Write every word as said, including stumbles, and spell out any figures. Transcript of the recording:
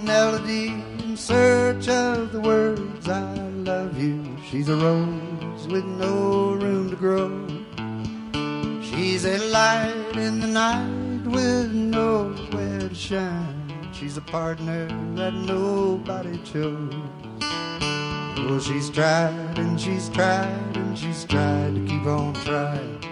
melody in search of the words I love you. She's a rose with no room to grow. She's a light in the night with nowhere to shine. She's a partner that nobody chose. Oh, she's tried and she's tried and she's tried to keep on trying.